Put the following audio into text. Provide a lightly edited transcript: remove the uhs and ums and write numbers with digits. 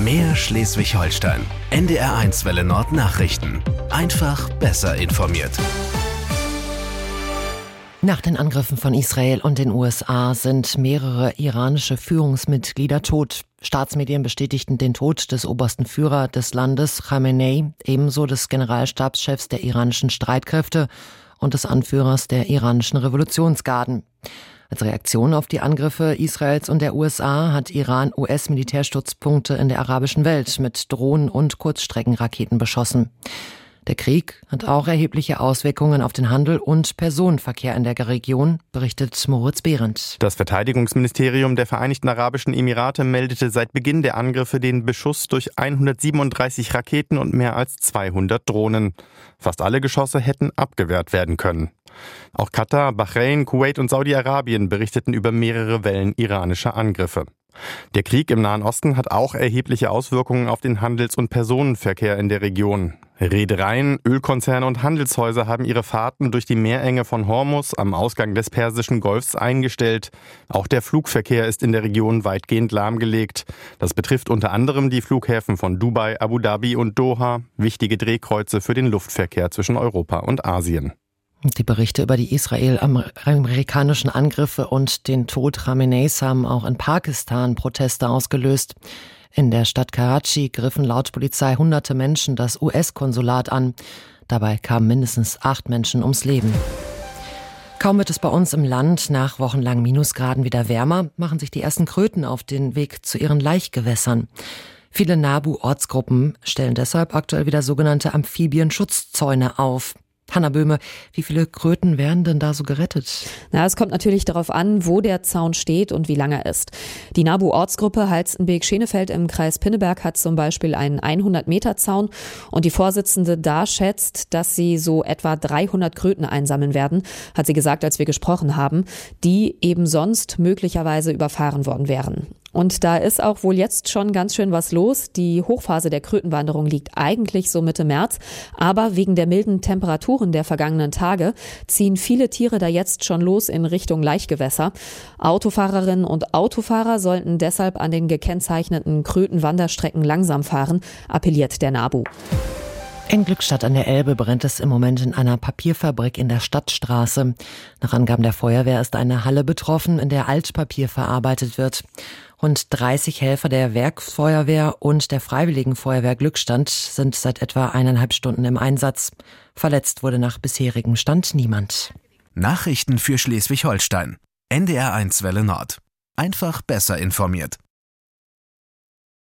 Mehr Schleswig-Holstein. NDR1 Welle Nord Nachrichten. Einfach besser informiert. Nach den Angriffen von Israel und den USA sind mehrere iranische Führungsmitglieder tot. Staatsmedien bestätigten den Tod des obersten Führers des Landes, Khamenei, ebenso des Generalstabschefs der iranischen Streitkräfte und des Anführers der iranischen Revolutionsgarden. Als Reaktion auf die Angriffe Israels und der USA hat Iran US-Militärstützpunkte in der arabischen Welt mit Drohnen und Kurzstreckenraketen beschossen. Der Krieg hat auch erhebliche Auswirkungen auf den Handel und Personenverkehr in der Region, berichtet Moritz Behrendt. Das Verteidigungsministerium der Vereinigten Arabischen Emirate meldete seit Beginn der Angriffe den Beschuss durch 137 Raketen und mehr als 200 Drohnen. Fast alle Geschosse hätten abgewehrt werden können. Auch Katar, Bahrain, Kuwait und Saudi-Arabien berichteten über mehrere Wellen iranischer Angriffe. Der Krieg im Nahen Osten hat auch erhebliche Auswirkungen auf den Handels- und Personenverkehr in der Region. Reedereien, Ölkonzerne und Handelshäuser haben ihre Fahrten durch die Meerenge von Hormuz am Ausgang des Persischen Golfs eingestellt. Auch der Flugverkehr ist in der Region weitgehend lahmgelegt. Das betrifft unter anderem die Flughäfen von Dubai, Abu Dhabi und Doha, wichtige Drehkreuze für den Luftverkehr zwischen Europa und Asien. Die Berichte über die israel-amerikanischen Angriffe und den Tod Khameneis haben auch in Pakistan Proteste ausgelöst. In der Stadt Karachi griffen laut Polizei hunderte Menschen das US-Konsulat an. Dabei kamen mindestens 8 Menschen ums Leben. Kaum wird es bei uns im Land nach wochenlangen Minusgraden wieder wärmer, machen sich die ersten Kröten auf den Weg zu ihren Laichgewässern. Viele NABU-Ortsgruppen stellen deshalb aktuell wieder sogenannte Amphibienschutzzäune auf. Hanna Böhme, wie viele Kröten werden denn da so gerettet? Es kommt natürlich darauf an, wo der Zaun steht und wie lang er ist. Die NABU-Ortsgruppe Halstenbek-Schenefeld im Kreis Pinneberg hat zum Beispiel einen 100-Meter-Zaun und die Vorsitzende da schätzt, dass sie so etwa 300 Kröten einsammeln werden, hat sie gesagt, als wir gesprochen haben, die eben sonst möglicherweise überfahren worden wären. Und da ist auch wohl jetzt schon ganz schön was los. Die Hochphase der Krötenwanderung liegt eigentlich so Mitte März. Aber wegen der milden Temperaturen der vergangenen Tage ziehen viele Tiere da jetzt schon los in Richtung Laichgewässer. Autofahrerinnen und Autofahrer sollten deshalb an den gekennzeichneten Krötenwanderstrecken langsam fahren, appelliert der NABU. In Glückstadt an der Elbe brennt es im Moment in einer Papierfabrik in der Stadtstraße. Nach Angaben der Feuerwehr ist eine Halle betroffen, in der Altpapier verarbeitet wird. Rund 30 Helfer der Werksfeuerwehr und der Freiwilligen Feuerwehr Glückstadt sind seit etwa 1,5 Stunden im Einsatz. Verletzt wurde nach bisherigem Stand niemand. Nachrichten für Schleswig-Holstein. NDR1 Welle Nord. Einfach besser informiert.